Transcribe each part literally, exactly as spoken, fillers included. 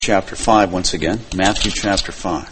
Chapter five once again. Matthew chapter five.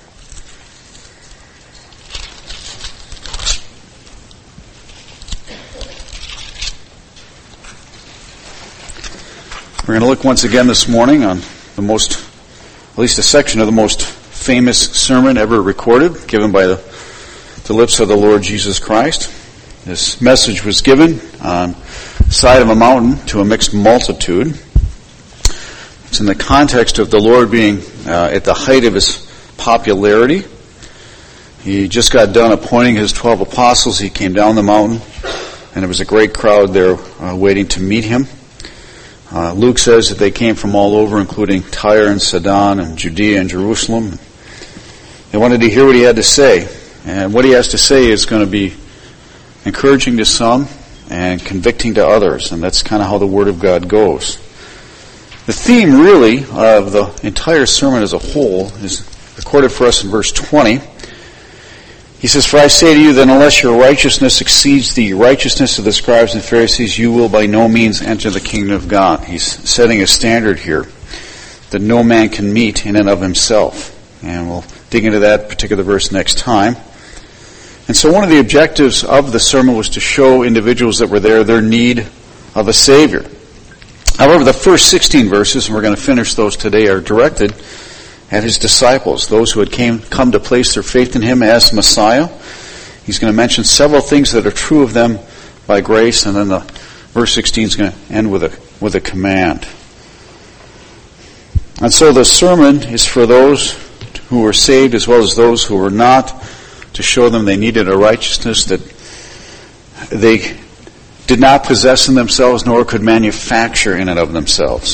We're going to look once again this morning on the most, at least a section of the most famous sermon ever recorded, given by the, the lips of the Lord Jesus Christ. This message was given on the side of a mountain to a mixed multitude. It's in the context of the Lord being uh, at the height of his popularity. He just got done appointing his twelve apostles. He came down the mountain, and there was a great crowd there uh, waiting to meet him. Uh, Luke says that they came from all over, including Tyre and Sidon and Judea and Jerusalem. They wanted to hear what he had to say. And what he has to say is going to be encouraging to some and convicting to others. And that's kind of how the Word of God goes. The theme, really, of the entire sermon as a whole is recorded for us in verse twenty. He says, "For I say to you that unless your righteousness exceeds the righteousness of the scribes and Pharisees, you will by no means enter the kingdom of God." He's setting a standard here that no man can meet in and of himself. And we'll dig into that particular verse next time. And so one of the objectives of the sermon was to show individuals that were there their need of a Savior. However, the first sixteen verses, and we're going to finish those today, are directed at his disciples, those who had came, come to place their faith in him as Messiah. He's going to mention several things that are true of them by grace, and then the verse sixteen is going to end with a, with a command. And so the sermon is for those who were saved as well as those who were not, to show them they needed a righteousness that they did not possess in themselves, nor could manufacture in and of themselves.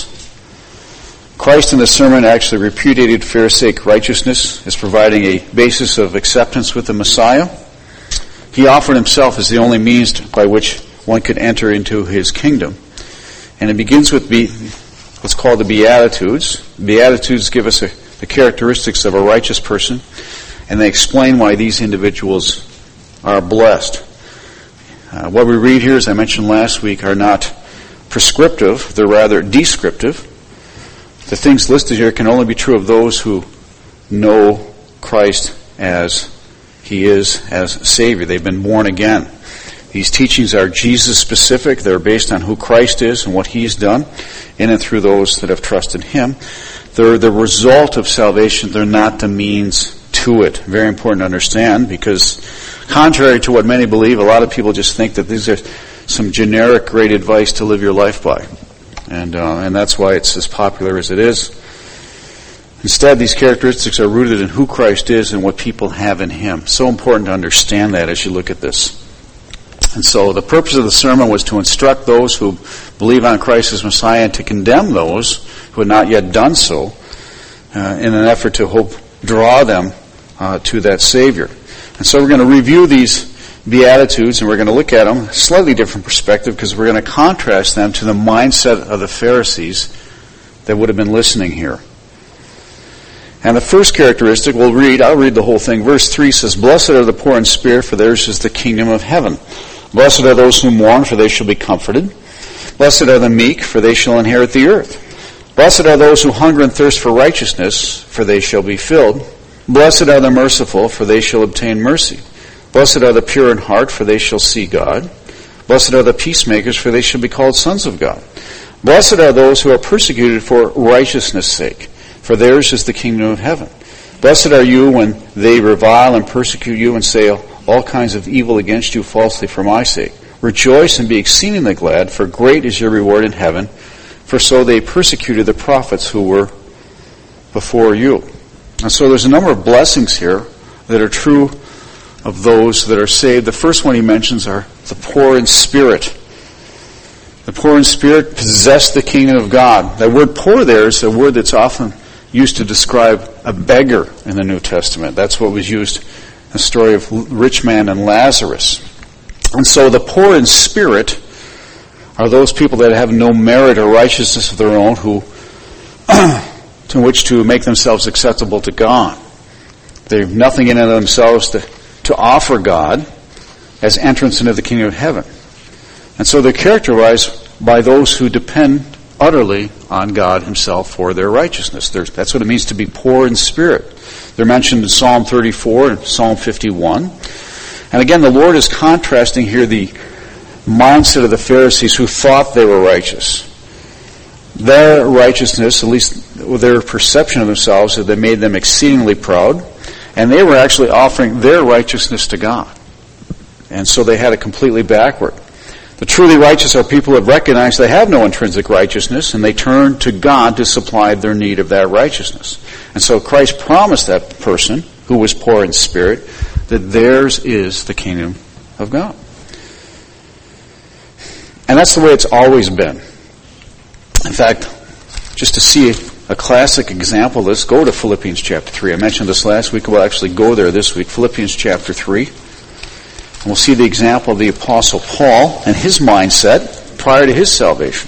Christ in the sermon actually repudiated Pharisaic righteousness as providing a basis of acceptance with the Messiah. He offered himself as the only means by which one could enter into his kingdom. And it begins with be, what's called the Beatitudes. Beatitudes give us a, the characteristics of a righteous person, and they explain why these individuals are blessed. Uh, what we read here, as I mentioned last week, are not prescriptive. They're rather descriptive. The things listed here can only be true of those who know Christ as he is as Savior. They've been born again. These teachings are Jesus-specific. They're based on who Christ is and what he's done in and through those that have trusted him. They're the result of salvation. They're not the means to it. Very important to understand, because contrary to what many believe, a lot of people just think that these are some generic great advice to live your life by. And uh, and that's why it's as popular as it is. Instead, these characteristics are rooted in who Christ is and what people have in him. So important to understand that as you look at this. And so the purpose of the sermon was to instruct those who believe on Christ as Messiah and to condemn those who had not yet done so uh, in an effort to hope draw them uh, to that Savior. And so we're going to review these Beatitudes, and we're going to look at them a slightly different perspective, because we're going to contrast them to the mindset of the Pharisees that would have been listening here. And the first characteristic we'll read, I'll read the whole thing. Verse three says, "Blessed are the poor in spirit, for theirs is the kingdom of heaven. Blessed are those who mourn, for they shall be comforted. Blessed are the meek, for they shall inherit the earth. Blessed are those who hunger and thirst for righteousness, for they shall be filled. Blessed are the merciful, for they shall obtain mercy. Blessed are the pure in heart, for they shall see God. Blessed are the peacemakers, for they shall be called sons of God. Blessed are those who are persecuted for righteousness' sake, for theirs is the kingdom of heaven. Blessed are you when they revile and persecute you and say all kinds of evil against you falsely for my sake. Rejoice and be exceedingly glad, for great is your reward in heaven, for so they persecuted the prophets who were before you." And so there's a number of blessings here that are true of those that are saved. The first one he mentions are the poor in spirit. The poor in spirit possess the kingdom of God. That word poor there is a word that's often used to describe a beggar in the New Testament. That's what was used in the story of the rich man and Lazarus. And so the poor in spirit are those people that have no merit or righteousness of their own, who to which to make themselves acceptable to God. They have nothing in and of themselves to, to offer God as entrance into the kingdom of heaven. And so they're characterized by those who depend utterly on God himself for their righteousness. There's, that's what it means to be poor in spirit. They're mentioned in Psalm thirty-four and Psalm fifty-one. And again, the Lord is contrasting here the mindset of the Pharisees who thought they were righteous. Their righteousness, at least their perception of themselves, that made them exceedingly proud. And they were actually offering their righteousness to God. And so they had it completely backward. The truly righteous are people who have recognized they have no intrinsic righteousness, and they turn to God to supply their need of that righteousness. And so Christ promised that person who was poor in spirit that theirs is the kingdom of God. And that's the way it's always been. In fact, just to see a classic example of this, go to Philippians chapter three. I mentioned this last week. We'll actually go there this week. Philippians chapter three. And we'll see the example of the Apostle Paul and his mindset prior to his salvation.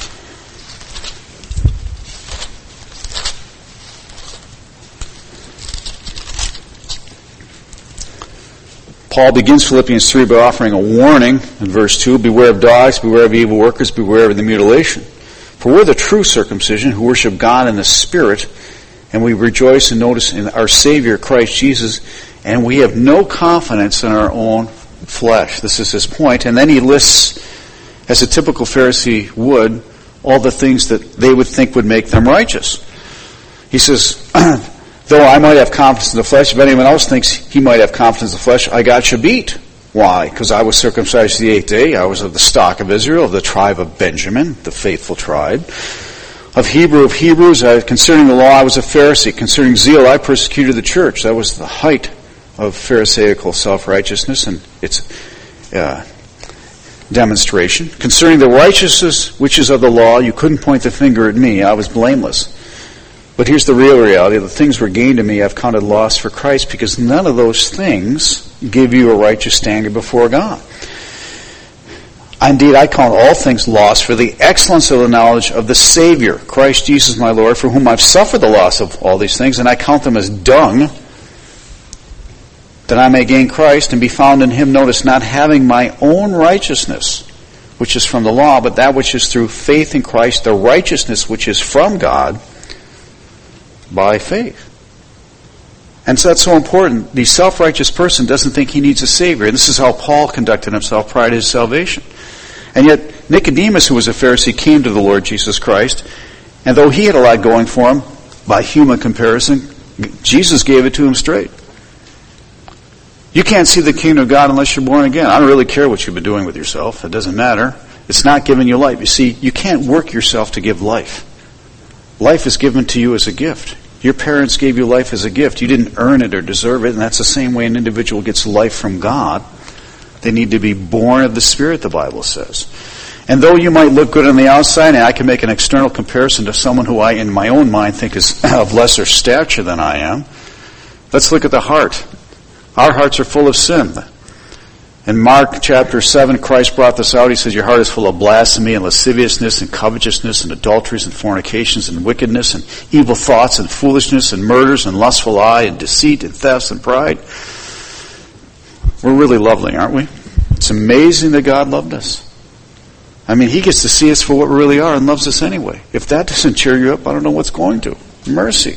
Paul begins Philippians three by offering a warning in verse two. Beware of dogs, beware of evil workers, beware of the mutilation. For we're the true circumcision who worship God in the Spirit, and we rejoice and notice in our Savior Christ Jesus, and we have no confidence in our own flesh. This is his point. And then he lists, as a typical Pharisee would, all the things that they would think would make them righteous. He says, though I might have confidence in the flesh, if anyone else thinks he might have confidence in the flesh, I got you beat. Why? Because I was circumcised the eighth day. I was of the stock of Israel, of the tribe of Benjamin, the faithful tribe. Of Hebrew of Hebrews, I, concerning the law, I was a Pharisee. Concerning zeal, I persecuted the church. That was the height of Pharisaical self-righteousness and its uh, demonstration. Concerning the righteousness which is of the law, you couldn't point the finger at me. I was blameless. But here's the real reality. The things were gained to me, I've counted loss for Christ, because none of those things give you a righteous standard before God. Indeed, I count all things lost for the excellence of the knowledge of the Savior, Christ Jesus my Lord, for whom I've suffered the loss of all these things, and I count them as dung, that I may gain Christ and be found in him, notice, not having my own righteousness, which is from the law, but that which is through faith in Christ, the righteousness which is from God by faith. And so that's so important. The self-righteous person doesn't think he needs a Savior. And this is how Paul conducted himself prior to his salvation. And yet Nicodemus, who was a Pharisee, came to the Lord Jesus Christ. And though he had a lot going for him, by human comparison, Jesus gave it to him straight. You can't see the kingdom of God unless you're born again. I don't really care what you've been doing with yourself. It doesn't matter. It's not giving you life. You see, you can't work yourself to give life. Life is given to you as a gift. Your parents gave you life as a gift. You didn't earn it or deserve it, and that's the same way an individual gets life from God. They need to be born of the Spirit, the Bible says. And though you might look good on the outside, and I can make an external comparison to someone who I, in my own mind, think is of lesser stature than I am, let's look at the heart. Our hearts are full of sin. In Mark chapter seven, Christ brought this out. He says, your heart is full of blasphemy and lasciviousness and covetousness and adulteries and fornications and wickedness and evil thoughts and foolishness and murders and lustful eye and deceit and thefts and pride. We're really lovely, aren't we? It's amazing that God loved us. I mean, he gets to see us for what we really are and loves us anyway. If that doesn't cheer you up, I don't know what's going to. Mercy.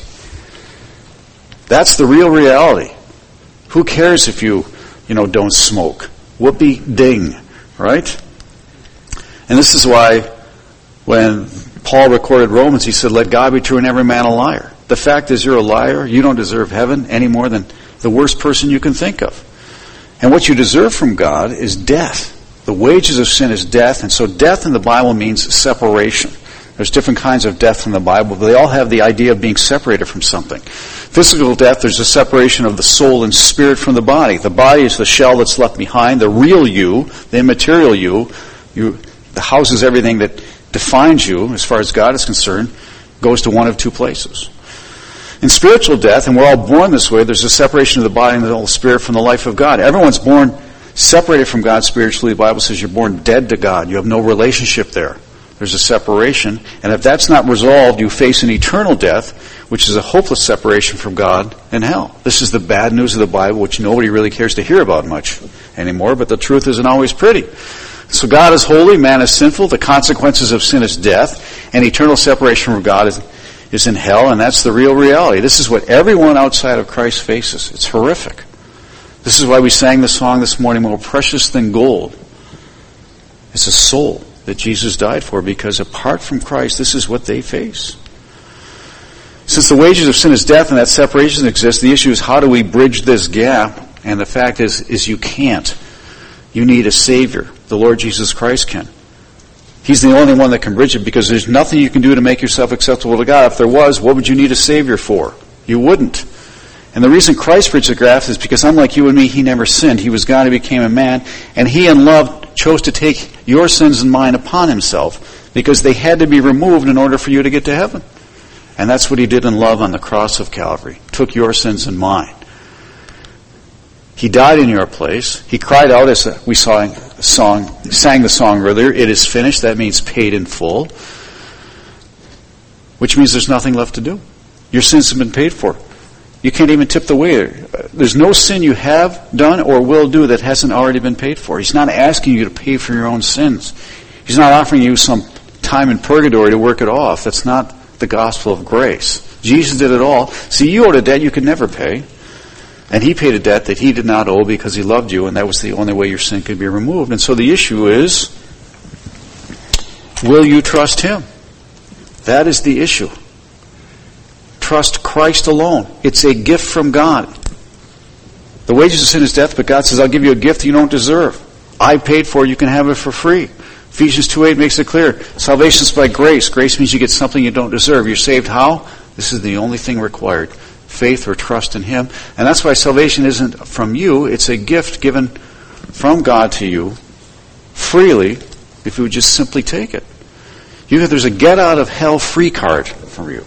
That's the real reality. Who cares if you, you know, don't smoke? Whoopee ding, right? And this is why when Paul recorded Romans, he said, let God be true and every man a liar. The fact is you're a liar. You don't deserve heaven any more than the worst person you can think of. And what you deserve from God is death. The wages of sin is death, and so death in the Bible means separation. There's different kinds of death in the Bible, but they all have the idea of being separated from something. Physical death, there's a separation of the soul and spirit from the body. The body is the shell that's left behind. The real you, the immaterial you, you that houses everything that defines you, as far as God is concerned, goes to one of two places. In spiritual death, and we're all born this way, there's a separation of the body and the whole spirit from the life of God. Everyone's born separated from God spiritually. The Bible says you're born dead to God. You have no relationship there. There's a separation. And if that's not resolved, you face an eternal death, which is a hopeless separation from God and hell. This is the bad news of the Bible, which nobody really cares to hear about much anymore, but the truth isn't always pretty. So God is holy, man is sinful, the consequences of sin is death, and eternal separation from God is, is in hell, and that's the real reality. This is what everyone outside of Christ faces. It's horrific. This is why we sang the song this morning, more precious than gold. It's a soul that Jesus died for, because apart from Christ, this is what they face. Since the wages of sin is death and that separation exists, the issue is how do we bridge this gap? And the fact is, is you can't. You need a Savior. The Lord Jesus Christ can. He's the only one that can bridge it, because there's nothing you can do to make yourself acceptable to God. If there was, what would you need a Savior for? You wouldn't. And the reason Christ bridged the gap is because unlike you and me, He never sinned. He was God who became a man, and He in love chose to take your sins and mine upon Himself, because they had to be removed in order for you to get to heaven. And that's what He did in love on the cross of Calvary. Took your sins and mine. He died in your place. He cried out, as we saw a song, sang the song earlier, it is finished. That means paid in full. Which means there's nothing left to do. Your sins have been paid for. You can't even tip the waiter. There's no sin you have done or will do that hasn't already been paid for. He's not asking you to pay for your own sins. He's not offering you some time in purgatory to work it off. That's not the gospel of grace. Jesus did it all. See, you owed a debt you could never pay. And He paid a debt that He did not owe because He loved you, and that was the only way your sin could be removed. And so the issue is, will you trust Him? That is the issue. Trust Christ alone. It's a gift from God. The wages of sin is death, but God says, I'll give you a gift you don't deserve. I paid for it, you can have it for free. Ephesians two eight makes it clear. Salvation is by grace. Grace means you get something you don't deserve. You're saved how? This is the only thing required. Faith or trust in Him. And that's why salvation isn't from you. It's a gift given from God to you freely if you would just simply take it. You, there's a get out of hell free card for you.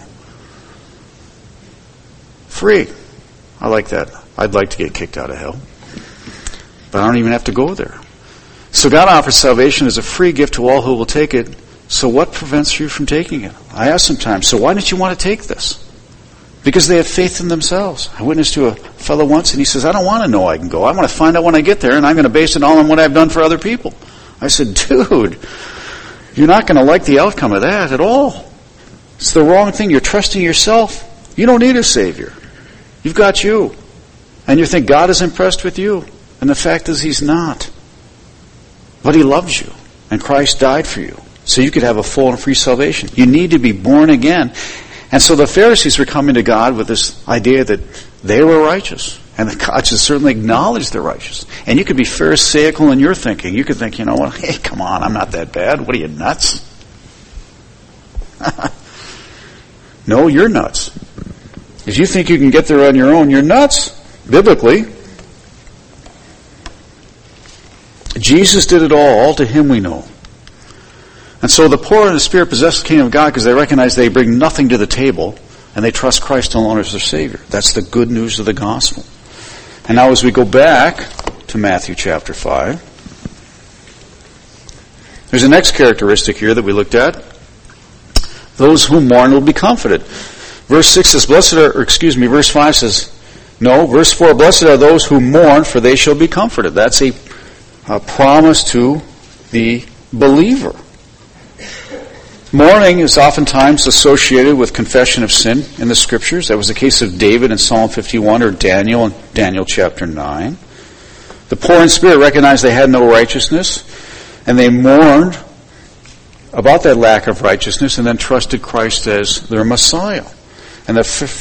Free. I like that. I'd like to get kicked out of hell. But I don't even have to go there. So God offers salvation as a free gift to all who will take it. So what prevents you from taking it? I ask sometimes, so why don't you want to take this? Because they have faith in themselves. I witnessed to a fellow once, and he says, I don't want to know I can go. I want to find out when I get there, and I'm going to base it all on what I've done for other people. I said, dude, you're not going to like the outcome of that at all. It's the wrong thing. You're trusting yourself. You don't need a Savior. You've got you. And you think God is impressed with you. And the fact is He's not. But He loves you. And Christ died for you. So you could have a full and free salvation. You need to be born again. And so the Pharisees were coming to God with this idea that they were righteous. And that God should certainly acknowledge they're righteous. And you could be pharisaical in your thinking. You could think, you know, well, hey, come on, I'm not that bad. What are you, nuts? No, you're nuts. If you think you can get there on your own, you're nuts. Biblically, Jesus did it all. All to Him we know. And so the poor in the Spirit possess the kingdom of God because they recognize they bring nothing to the table and they trust Christ alone as their Savior. That's the good news of the gospel. And now as we go back to Matthew chapter five, there's a next characteristic here that we looked at. Those who mourn will be comforted. Verse six says, blessed are, or excuse me, verse five says, no, verse four, blessed are those who mourn, for they shall be comforted. That's a, a promise to the believer. Mourning is oftentimes associated with confession of sin in the Scriptures. That was the case of David in Psalm fifty-one or Daniel in Daniel chapter nine. The poor in spirit recognized they had no righteousness, and they mourned about that lack of righteousness and then trusted Christ as their Messiah. And the,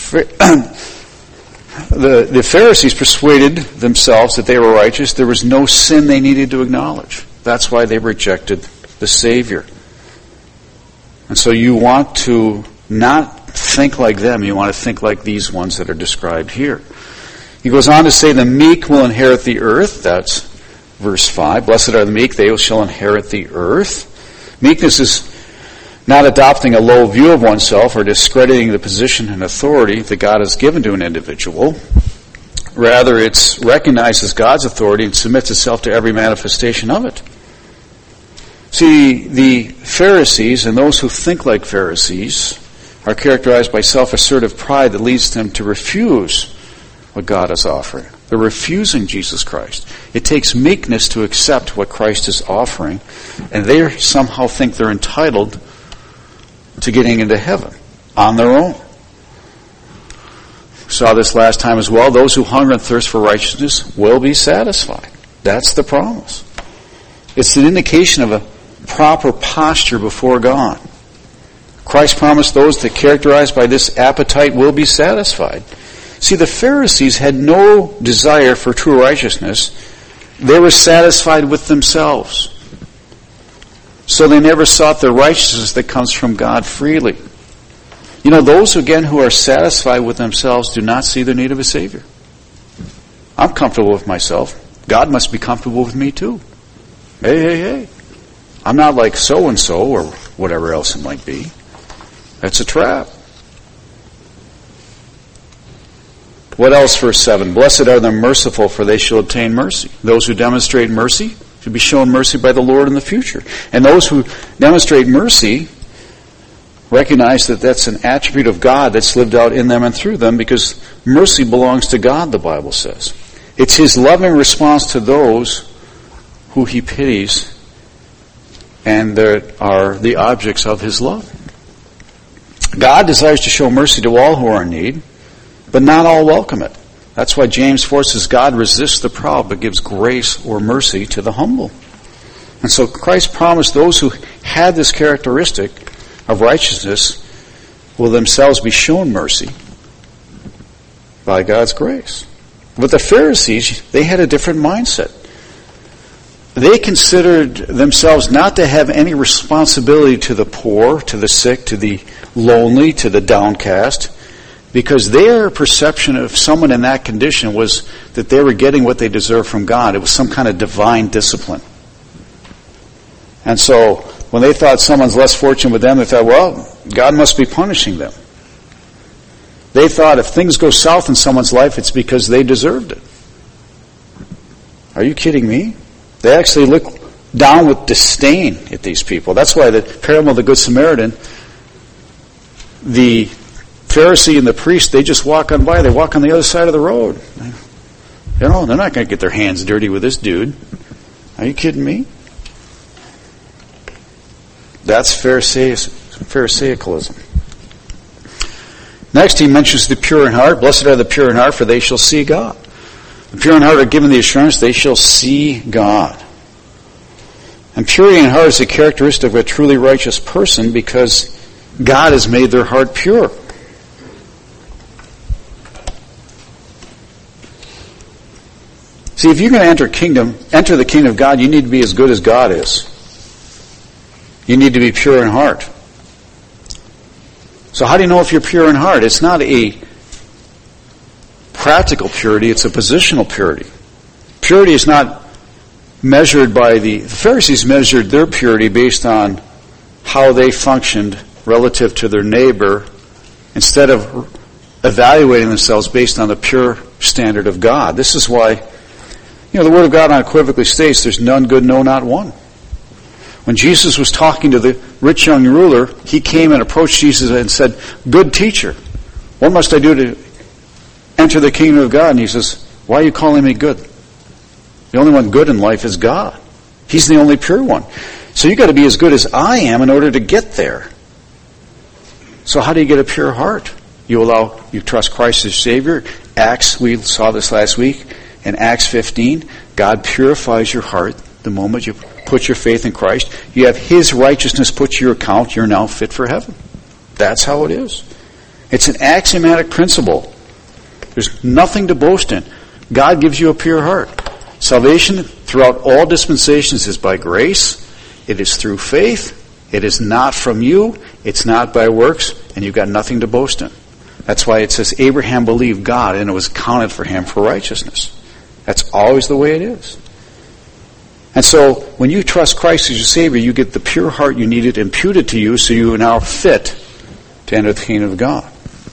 the, the Pharisees persuaded themselves that they were righteous. There was no sin they needed to acknowledge. That's why they rejected the Savior. And so you want to not think like them. You want to think like these ones that are described here. He goes on to say, the meek will inherit the earth. That's verse five. Blessed are the meek, they shall inherit the earth. Meekness is not adopting a low view of oneself or discrediting the position and authority that God has given to an individual. Rather, it recognizes God's authority and submits itself to every manifestation of it. See, the Pharisees and those who think like Pharisees are characterized by self-assertive pride that leads them to refuse what God is offering. They're refusing Jesus Christ. It takes meekness to accept what Christ is offering, and they somehow think they're entitled to getting into heaven on their own. We saw this last time as well. Those who hunger and thirst for righteousness will be satisfied. That's the promise. It's an indication of a proper posture before God. Christ promised those that are characterized by this appetite will be satisfied. See, the Pharisees had no desire for true righteousness. They were satisfied with themselves. So they never sought the righteousness that comes from God freely. You know, those, again, who are satisfied with themselves do not see the need of a Savior. I'm comfortable with myself. God must be comfortable with me too. Hey, hey, hey. I'm not like so-and-so or whatever else it might be. That's a trap. What else, verse seven? Blessed are the merciful, for they shall obtain mercy. Those who demonstrate mercy should be shown mercy by the Lord in the future. And those who demonstrate mercy recognize that that's an attribute of God that's lived out in them and through them, because mercy belongs to God, the Bible says. It's His loving response to those who He pities and that are the objects of His love. God desires to show mercy to all who are in need, but not all welcome it. That's why James four says God resists the proud but gives grace or mercy to the humble. And so Christ promised those who had this characteristic of righteousness will themselves be shown mercy by God's grace. But the Pharisees, they had a different mindset. They considered themselves not to have any responsibility to the poor, to the sick, to the lonely, to the downcast, because their perception of someone in that condition was that they were getting what they deserved from God. It was some kind of divine discipline. And so when they thought someone's less fortunate with them, they thought, well, God must be punishing them. They thought if things go south in someone's life, it's because they deserved it. Are you kidding me? They actually look down with disdain at these people. That's why the parable of the Good Samaritan, the Pharisee and the priest, they just walk on by. They walk on the other side of the road. You know, they're not going to get their hands dirty with this dude. Are you kidding me? That's Pharisaicalism. Next, he mentions the pure in heart. Blessed are the pure in heart, for they shall see God. The pure in heart are given the assurance they shall see God. And purity in heart is a characteristic of a truly righteous person because God has made their heart pure. See, if you're going to enter kingdom, enter the kingdom of God, you need to be as good as God is. You need to be pure in heart. So how do you know if you're pure in heart? It's not a practical purity, it's a positional purity. Purity is not measured by the... The Pharisees measured their purity based on how they functioned relative to their neighbor instead of evaluating themselves based on the pure standard of God. This is why, you know, the Word of God unequivocally states there's none good, no, not one. When Jesus was talking to the rich young ruler, he came and approached Jesus and said, "Good teacher, what must I do to enter the kingdom of God?" And he says, "Why are you calling me good? The only one good in life is God. He's the only pure one. So you've got to be as good as I am in order to get there." So how do you get a pure heart? You allow, you trust Christ as Savior. Acts, we saw this last week, in Acts fifteen, God purifies your heart the moment you put your faith in Christ. You have His righteousness put to your account. You're now fit for heaven. That's how it is. It's an axiomatic principle. There's nothing to boast in. God gives you a pure heart. Salvation throughout all dispensations is by grace. It is through faith. It is not from you. It's not by works. And you've got nothing to boast in. That's why it says Abraham believed God and it was counted for him for righteousness. That's always the way it is. And so, when you trust Christ as your Savior, you get the pure heart you needed imputed to you, so you are now fit to enter the kingdom of God.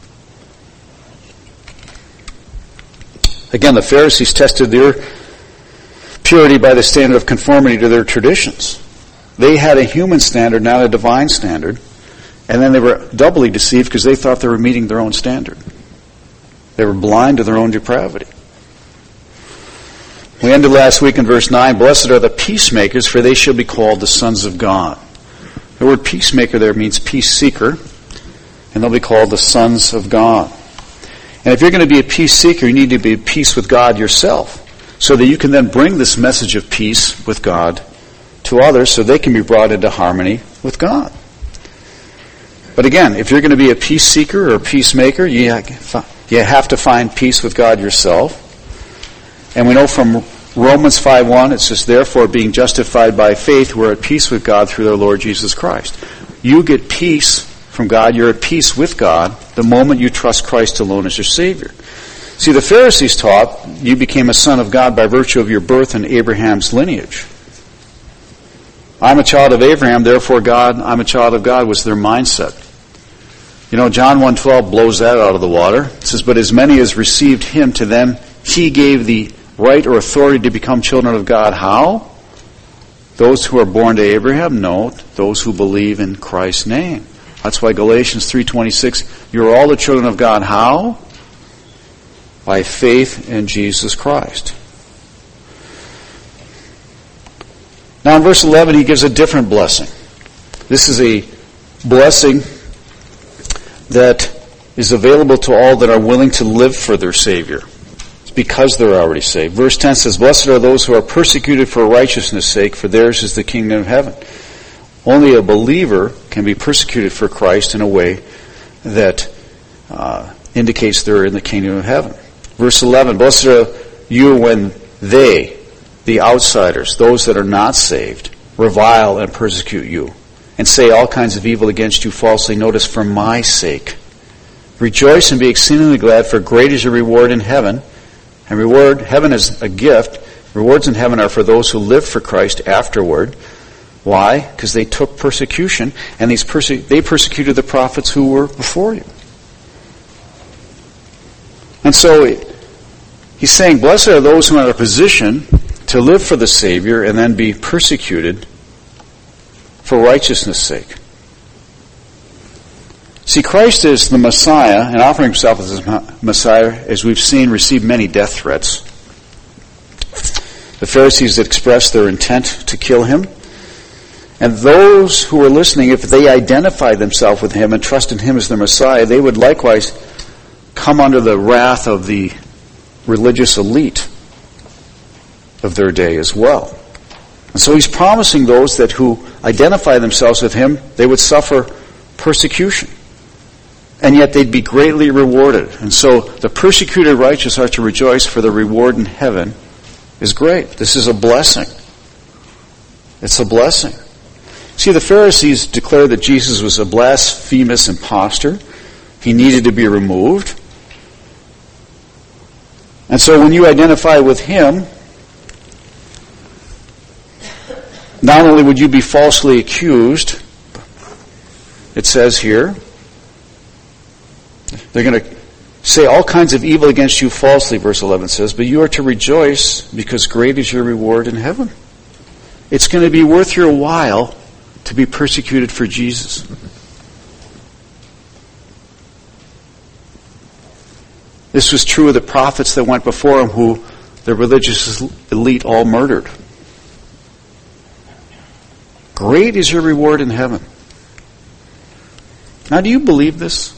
Again, the Pharisees tested their purity by the standard of conformity to their traditions. They had a human standard, not a divine standard, and then they were doubly deceived because they thought they were meeting their own standard. They were blind to their own depravity. We ended last week in verse nine, blessed are the peacemakers, for they shall be called the sons of God. The word peacemaker there means peace seeker, and they'll be called the sons of God. And if you're going to be a peace seeker, you need to be at peace with God yourself, so that you can then bring this message of peace with God to others, so they can be brought into harmony with God. But again, if you're going to be a peace seeker or a peacemaker, you have to find peace with God yourself. And we know from Romans five one, it says, therefore, being justified by faith, we're at peace with God through our Lord Jesus Christ. You get peace from God, you're at peace with God the moment you trust Christ alone as your Savior. See, the Pharisees taught you became a son of God by virtue of your birth in Abraham's lineage. I'm a child of Abraham, therefore God, I'm a child of God, was their mindset. You know, John one twelve blows that out of the water. It says, but as many as received him, to them he gave the right or authority to become children of God. How? Those who are born to Abraham? No, those who believe in Christ's name. That's why Galatians three twenty-six, you're all the children of God. How? By faith in Jesus Christ. Now in verse eleven, he gives a different blessing. This is a blessing that is available to all that are willing to live for their Savior. It's because they're already saved. Verse ten says, blessed are those who are persecuted for righteousness' sake, for theirs is the kingdom of heaven. Only a believer can be persecuted for Christ in a way that uh, indicates they're in the kingdom of heaven. Verse eleven, blessed are you when they, the outsiders, those that are not saved, revile and persecute you, and say all kinds of evil against you falsely. Notice, for my sake. Rejoice and be exceedingly glad, for great is your reward in heaven. And reward, heaven is a gift. Rewards in heaven are for those who live for Christ afterward. Why? Because they took persecution, and these perse- they persecuted the prophets who were before you. And so he's saying, blessed are those who are in a position to live for the Savior and then be persecuted for righteousness' sake. See, Christ is the Messiah, and offering himself as the Messiah, as we've seen, received many death threats. The Pharisees expressed their intent to kill him. And those who were listening, if they identified themselves with him and trusted him as their Messiah, they would likewise come under the wrath of the religious elite of their day as well. And so he's promising those that who identify themselves with him, they would suffer persecution. And yet they'd be greatly rewarded. And so the persecuted righteous are to rejoice, for the reward in heaven is great. This is a blessing. It's a blessing. See, the Pharisees declared that Jesus was a blasphemous impostor. He needed to be removed. And so when you identify with him, not only would you be falsely accused, it says here, they're going to say all kinds of evil against you falsely, verse eleven says, but you are to rejoice because great is your reward in heaven. It's going to be worth your while to be persecuted for Jesus. This was true of the prophets that went before him, who the religious elite all murdered. Great is your reward in heaven. Now, do you believe this?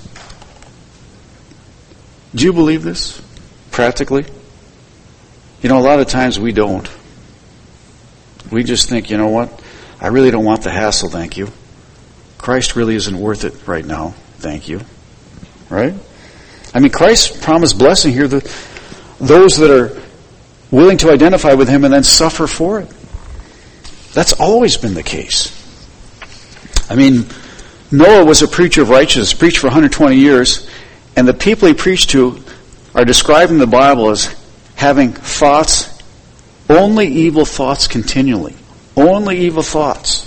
Do you believe this? Practically? You know, a lot of times we don't. We just think, you know what? I really don't want the hassle, thank you. Christ really isn't worth it right now, thank you. Right? I mean, Christ promised blessing here that those that are willing to identify with him and then suffer for it. That's always been the case. I mean, Noah was a preacher of righteousness, preached for one hundred twenty years, and the people he preached to are described in the Bible as having thoughts, only evil thoughts continually. Only evil thoughts.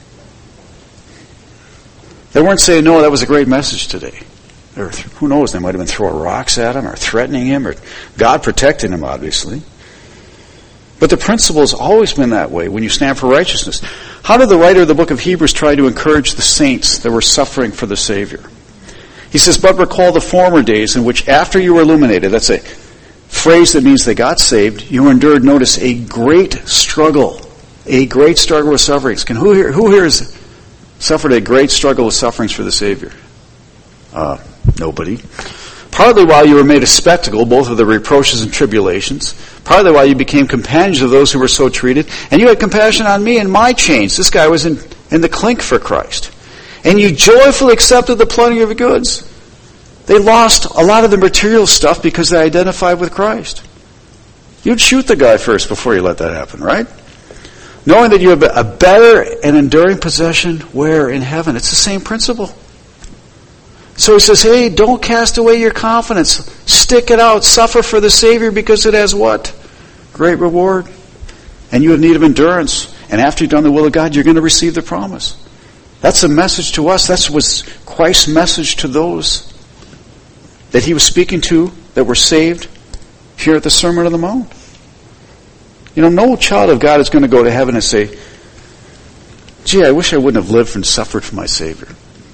They weren't saying, no, that was a great message today. Or who knows, they might have been throwing rocks at him or threatening him, or God protecting him, obviously. But the principle has always been that way when you stand for righteousness. How did the writer of the book of Hebrews try to encourage the saints that were suffering for the Savior? He says, but recall the former days in which after you were illuminated, that's it, phrase that means they got saved. You endured, notice, a great struggle. A great struggle with sufferings. Can who here, who here has suffered a great struggle with sufferings for the Savior? Uh, nobody. Partly while you were made a spectacle, both of the reproaches and tribulations. Partly while you became companions of those who were so treated. And you had compassion on me and my chains. This guy was in, in the clink for Christ. And you joyfully accepted the plunder of your goods. They lost a lot of the material stuff because they identified with Christ. You'd shoot the guy first before you let that happen, right? Knowing that you have a better and enduring possession where? In heaven. It's the same principle. So he says, hey, don't cast away your confidence. Stick it out. Suffer for the Savior because it has what? Great reward. And you have need of endurance. And after you've done the will of God, you're going to receive the promise. That's a message to us. That was Christ's message to those that he was speaking to that were saved here at the Sermon on the Mount. You know, no child of God is going to go to heaven and say, gee, I wish I wouldn't have lived and suffered for my Savior.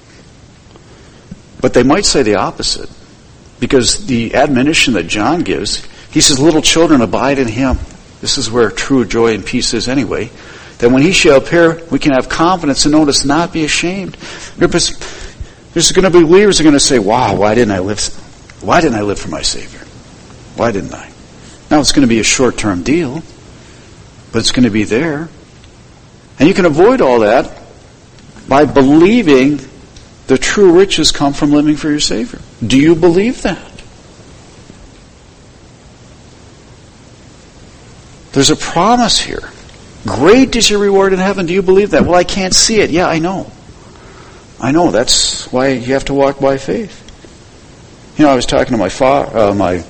But they might say the opposite. Because the admonition that John gives, he says, little children, abide in him. This is where true joy and peace is anyway. That when he shall appear, we can have confidence and notice, not be ashamed. There's going to be believers who are going to say, wow, why didn't I live, why didn't I live for my Savior? Why didn't I? Now it's going to be a short-term deal. But it's going to be there. And you can avoid all that by believing the true riches come from living for your Savior. Do you believe that? There's a promise here. Great is your reward in heaven. Do you believe that? Well, I can't see it. Yeah, I know. I know. That's why you have to walk by faith. You know, I was talking to my fa- uh, my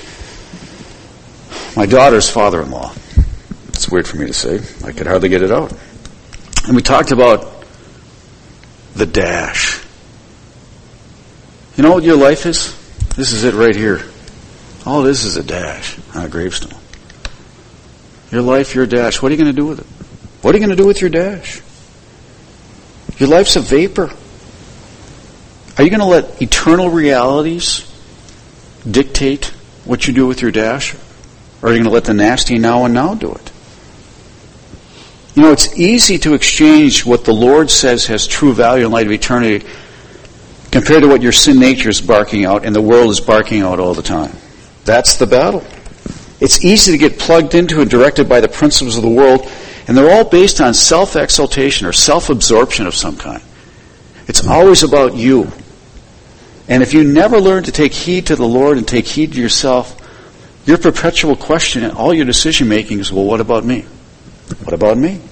my daughter's father-in-law. It's weird for me to say. I could hardly get it out. And we talked about the dash. You know what your life is? This is it right here. All this is a dash on a gravestone. Your life, your dash. What are you going to do with it? What are you going to do with your dash? Your life's a vapor. Are you going to let eternal realities dictate what you do with your dash? Or are you going to let the nasty now and now do it? You know, it's easy to exchange what the Lord says has true value in light of eternity compared to what your sin nature is barking out and the world is barking out all the time. That's the battle. It's easy to get plugged into and directed by the principles of the world, and they're all based on self-exaltation or self-absorption of some kind. It's always about you. And if you never learn to take heed to the Lord and take heed to yourself, your perpetual question and all your decision-making is, well, what about me? What about me?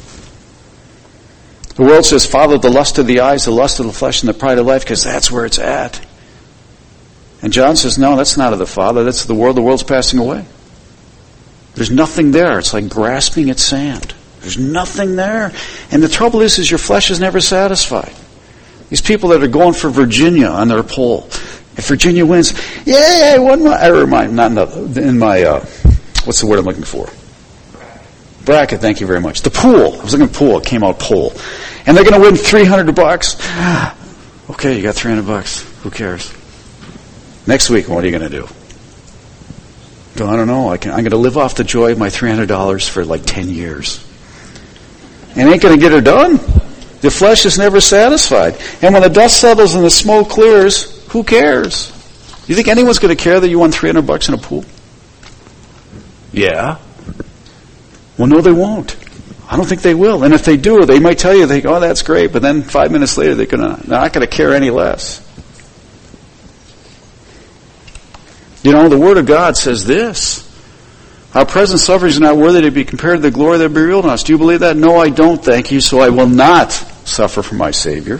The world says, follow the lust of the eyes, the lust of the flesh, and the pride of life, because that's where it's at. And John says, no, that's not of the Father, that's the world. The world's passing away. There's nothing there. It's like grasping at sand. There's nothing there. And the trouble is, is your flesh is never satisfied. These people that are going for Virginia on their poll, if Virginia wins, yay, I won my, I remind, not in my, uh, what's the word I'm looking for? Bracket, thank you very much. The pool. I was looking at pool. It came out poll. And they're going to win three hundred bucks. Okay, you got three hundred bucks. Who cares? Next week, what are you going to do? Go, I don't know. I can, I'm going to live off the joy of my three hundred dollars for like ten years. And ain't going to get her done. The flesh is never satisfied. And when the dust settles and the smoke clears, who cares? You think anyone's going to care that you won three hundred bucks in a pool? Yeah. Well, no, they won't. I don't think they will. And if they do, they might tell you, they go, oh, that's great. But then five minutes later, they're, gonna, they're not going to care any less. You know, the Word of God says this. Our present sufferings are not worthy to be compared to the glory that will be revealed in us. Do you believe that? No, I don't, thank you. So I will not suffer for my Savior.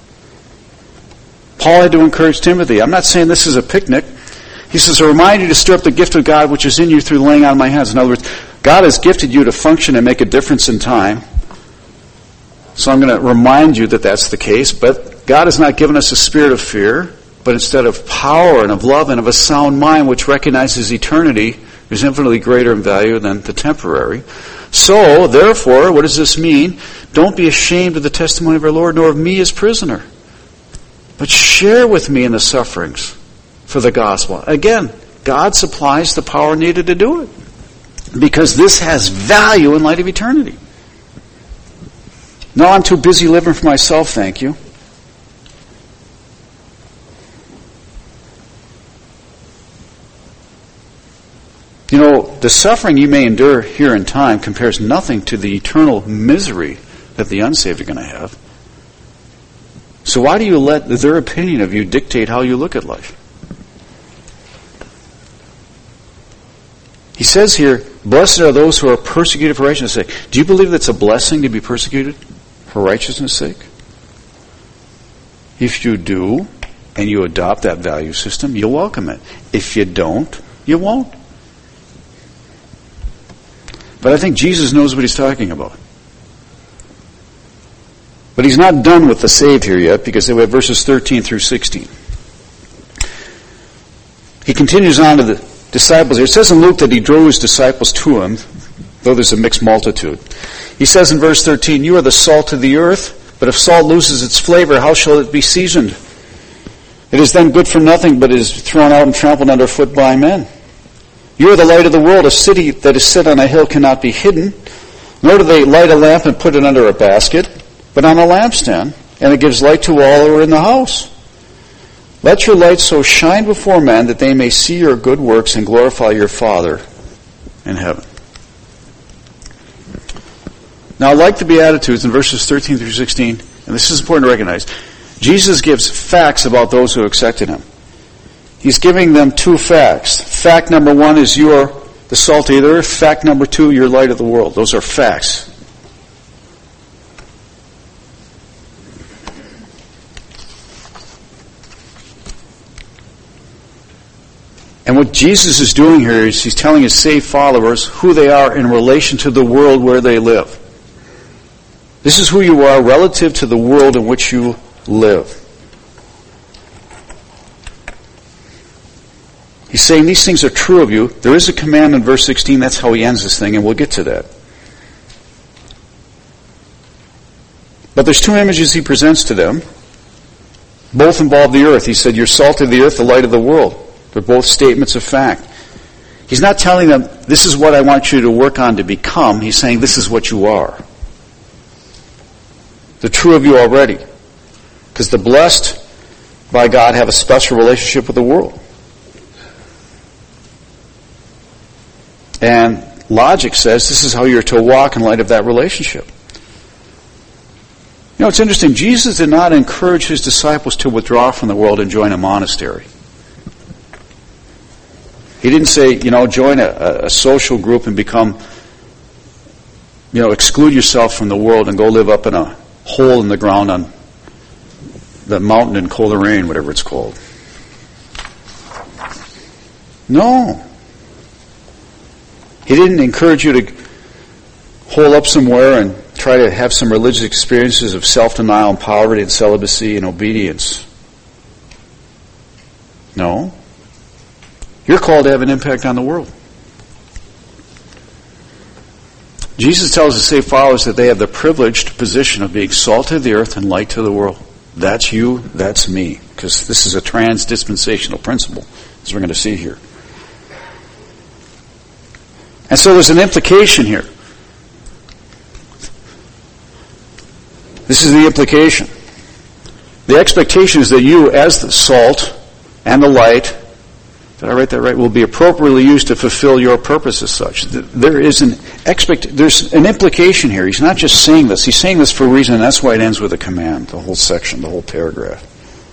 Paul had to encourage Timothy. I'm not saying this is a picnic. He says, I remind you to stir up the gift of God which is in you through the laying on of my hands. In other words, God has gifted you to function and make a difference in time. So I'm going to remind you that that's the case. But God has not given us a spirit of fear, but instead of power and of love and of a sound mind which recognizes eternity is infinitely greater in value than the temporary. So, therefore, what does this mean? Don't be ashamed of the testimony of our Lord, nor of me as prisoner, but share with me in the sufferings for the gospel. Again, God supplies the power needed to do it. Because this has value in light of eternity. No, I'm too busy living for myself, thank you. You know, the suffering you may endure here in time compares nothing to the eternal misery that the unsaved are going to have. So why do you let their opinion of you dictate how you look at life? He says here, blessed are those who are persecuted for righteousness' sake. Do you believe that's a blessing to be persecuted for righteousness' sake? If you do, and you adopt that value system, you'll welcome it. If you don't, you won't. But I think Jesus knows what he's talking about. But he's not done with the saved here yet, because we have verses thirteen through sixteen. He continues on to the disciples here. It says in Luke that he drove his disciples to him, though there's a mixed multitude. He says in verse thirteen, you are the salt of the earth, but if salt loses its flavor, how shall it be seasoned? It is then good for nothing, but is thrown out and trampled underfoot by men. You are the light of the world. A city that is set on a hill cannot be hidden, nor do they light a lamp and put it under a basket, but on a lampstand, and it gives light to all who are in the house. Let your light so shine before men that they may see your good works and glorify your Father in heaven. Now, like the Beatitudes in verses thirteen through sixteen, and this is important to recognize, Jesus gives facts about those who accepted him. He's giving them two facts. Fact number one is you are the salt of the earth. Fact number two, you're light of the world. Those are facts. And what Jesus is doing here is he's telling his saved followers who they are in relation to the world where they live. This is who you are relative to the world in which you live. He's saying these things are true of you. There is a command in verse sixteen. That's how he ends this thing, and we'll get to that. But there's two images he presents to them. Both involve the earth. He said, you're salt of the earth, the light of the world. They're both statements of fact. He's not telling them, this is what I want you to work on to become. He's saying, this is what you are. The true of you already. Because the blessed by God have a special relationship with the world. And logic says this is how you're to walk in light of that relationship. You know, it's interesting. Jesus did not encourage his disciples to withdraw from the world and join a monastery. He didn't say, you know, join a, a social group and become, you know, exclude yourself from the world and go live up in a hole in the ground on the mountain in Coleraine, whatever it's called. No. He didn't encourage you to hole up somewhere and try to have some religious experiences of self-denial and poverty and celibacy and obedience. No. You're called to have an impact on the world. Jesus tells his saved followers that they have the privileged position of being salt of the earth and light to the world. That's you, that's me. Because this is a trans-dispensational principle, as we're going to see here. And so there's an implication here. This is the implication. The expectation is that you, as the salt and the light, did I write that right? Will be appropriately used to fulfill your purpose as such. There is an expect. There's an implication here. He's not just saying this. He's saying this for a reason, and that's why it ends with a command. The whole section, the whole paragraph.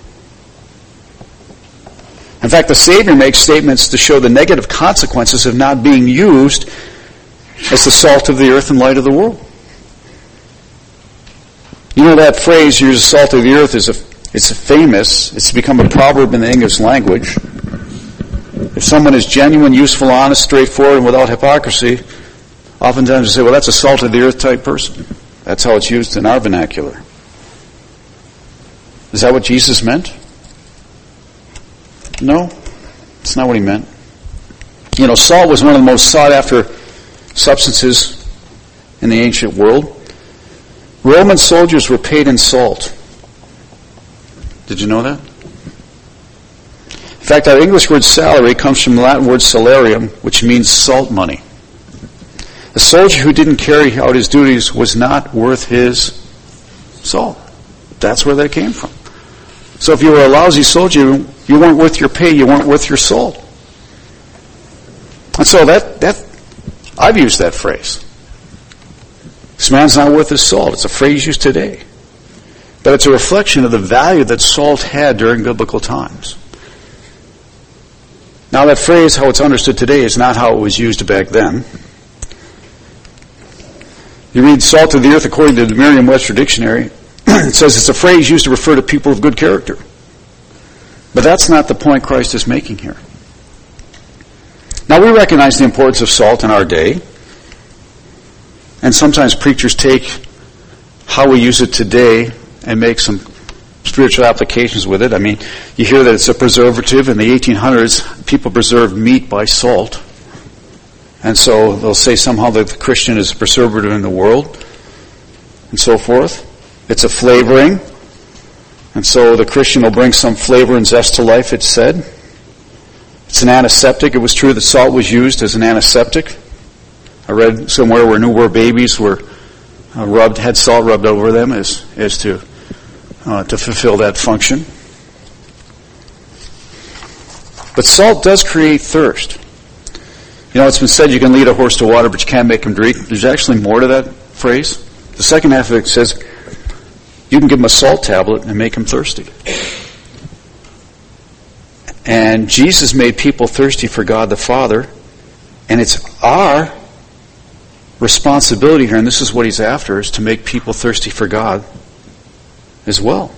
In fact, the Savior makes statements to show the negative consequences of not being used as the salt of the earth and light of the world. You know that phrase, "You're the salt of the earth," is a it's a famous. It's become a proverb in the English language. If someone is genuine, useful, honest, straightforward, and without hypocrisy, oftentimes you say, well, that's a salt of the earth type person. That's how it's used in our vernacular. Is that what Jesus meant? No, it's not what he meant. You know, salt was one of the most sought after substances in the ancient world. Roman soldiers were paid in salt. Did you know that? In fact, our English word salary comes from the Latin word salarium, which means salt money. A soldier who didn't carry out his duties was not worth his salt. That's where that came from. So if you were a lousy soldier, you weren't worth your pay, you weren't worth your salt. And so that, that I've used that phrase. This man's not worth his salt. It's a phrase used today. But it's a reflection of the value that salt had during biblical times. Now that phrase, how it's understood today, is not how it was used back then. You read salt of the earth according to the Merriam-Webster Dictionary, it says it's a phrase used to refer to people of good character. But that's not the point Christ is making here. Now we recognize the importance of salt in our day, and sometimes preachers take how we use it today and make some spiritual applications with it. I mean, you hear that it's a preservative. In the eighteen hundreds, people preserved meat by salt. And so they'll say somehow that the Christian is a preservative in the world, and so forth. It's a flavoring. And so the Christian will bring some flavor and zest to life, it's said. It's an antiseptic. It was true that salt was used as an antiseptic. I read somewhere where newborn babies were uh, rubbed, had salt rubbed over them as, as to Uh, to fulfill that function. But salt does create thirst. You know, it's been said you can lead a horse to water, but you can't make him drink. There's actually more to that phrase. The second half of it says, you can give him a salt tablet and make him thirsty. And Jesus made people thirsty for God the Father, and it's our responsibility here, and this is what he's after, is to make people thirsty for God as well.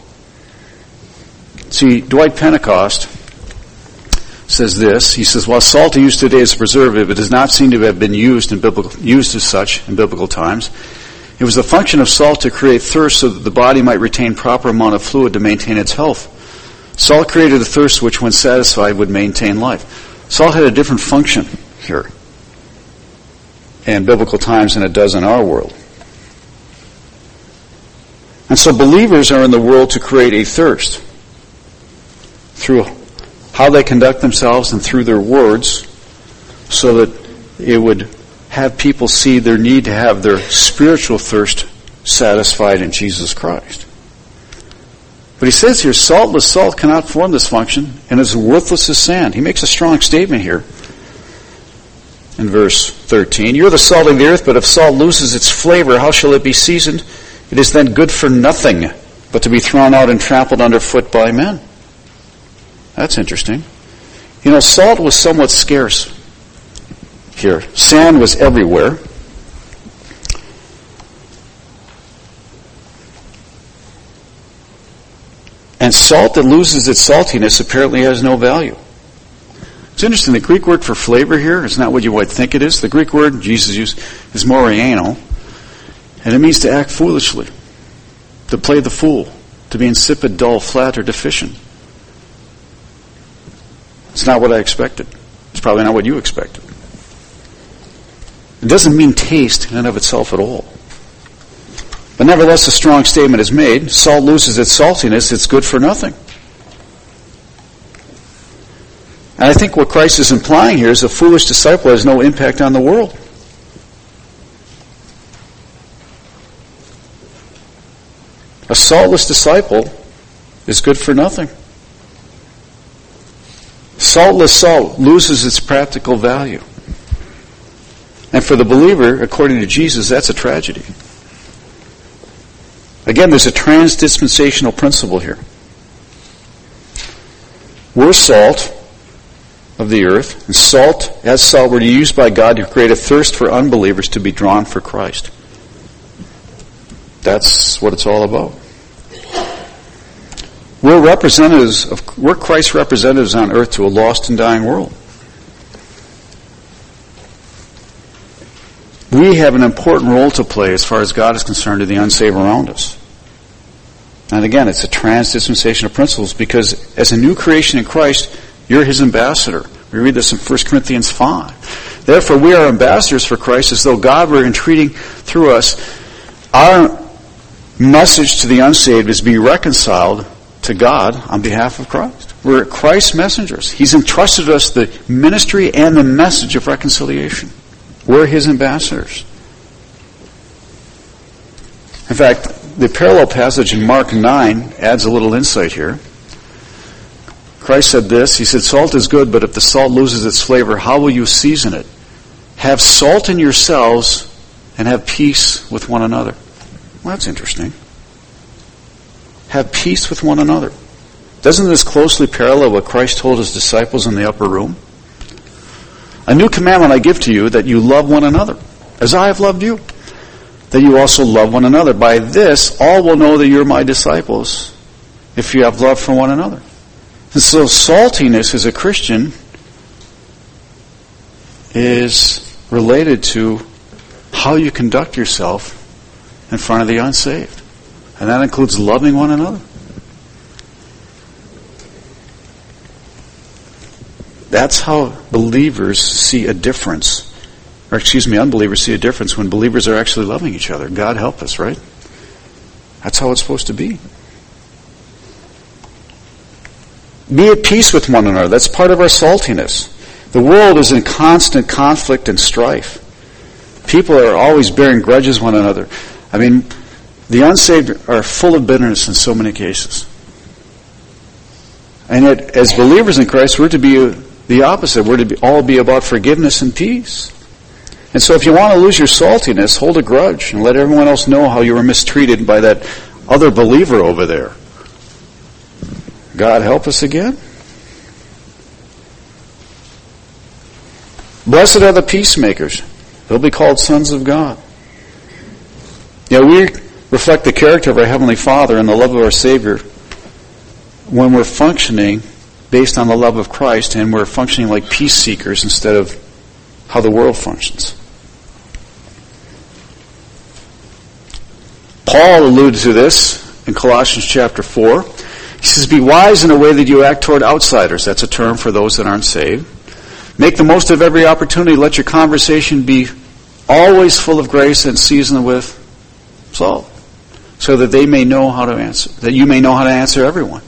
See, Dwight Pentecost says this. He says, while salt is used today as a preservative, it does not seem to have been used in biblical, used as such in biblical times. It was the function of salt to create thirst so that the body might retain proper amount of fluid to maintain its health. Salt created a thirst which, when satisfied, would maintain life. Salt had a different function here in biblical times than it does in our world. And so believers are in the world to create a thirst through how they conduct themselves and through their words, so that it would have people see their need to have their spiritual thirst satisfied in Jesus Christ. But he says here, saltless salt cannot perform this function and is worthless as sand. He makes a strong statement here in verse thirteen. You're the salt of the earth, but if salt loses its flavor, how shall it be seasoned? It is then good for nothing but to be thrown out and trampled underfoot by men. That's interesting. You know, salt was somewhat scarce here. Sand was everywhere. And salt that loses its saltiness apparently has no value. It's interesting, the Greek word for flavor here is not what you might think it is. The Greek word Jesus used is moriano. And it means to act foolishly, to play the fool, to be insipid, dull, flat, or deficient. It's not what I expected. It's probably not what you expected. It doesn't mean taste in and of itself at all. But nevertheless, a strong statement is made. Salt loses its saltiness, it's good for nothing. And I think what Christ is implying here is a foolish disciple has no impact on the world. A saltless disciple is good for nothing. Saltless salt loses its practical value. And for the believer, according to Jesus, that's a tragedy. Again, there's a transdispensational principle here. We're salt of the earth, and salt, as salt, were used by God to create a thirst for unbelievers to be drawn for Christ. That's what it's all about. We're representatives of, we're Christ's representatives on earth to a lost and dying world. We have an important role to play as far as God is concerned to the unsaved around us. And again, it's a transdispensational principles, because as a new creation in Christ, you're His ambassador. We read this in First Corinthians five. Therefore, we are ambassadors for Christ, as though God were entreating through us. Our message to the unsaved is be reconciled to God on behalf of Christ. We're Christ's messengers. He's entrusted us the ministry and the message of reconciliation. We're His ambassadors. In fact, the parallel passage in Mark nine adds a little insight here. Christ said this, He said, salt is good, but if the salt loses its flavor, how will you season it? Have salt in yourselves and have peace with one another. Well, that's interesting. Have peace with one another. Doesn't this closely parallel what Christ told His disciples in the upper room? A new commandment I give to you, that you love one another, as I have loved you, that you also love one another. By this, all will know that you're my disciples, if you have love for one another. And so saltiness as a Christian is related to how you conduct yourself in front of the unsaved. And that includes loving one another. That's how believers see a difference. Or excuse me, unbelievers see a difference when believers are actually loving each other. God help us, right? That's how it's supposed to be. Be at peace with one another. That's part of our saltiness. The world is in constant conflict and strife. People are always bearing grudges one another. I mean, the unsaved are full of bitterness in so many cases. And yet, as believers in Christ, we're to be the opposite. We're to be, all be about forgiveness and peace. And so if you want to lose your saltiness, hold a grudge and let everyone else know how you were mistreated by that other believer over there. God help us again. Blessed are the peacemakers. They'll be called sons of God. You know, we reflect the character of our Heavenly Father and the love of our Savior when we're functioning based on the love of Christ, and we're functioning like peace seekers instead of how the world functions. Paul alluded to this in Colossians chapter four. He says, be wise in the way that you act toward outsiders. That's a term for those that aren't saved. Make the most of every opportunity. Let your conversation be always full of grace and seasoned with salt, so that they may know how to answer, that you may know how to answer everyone.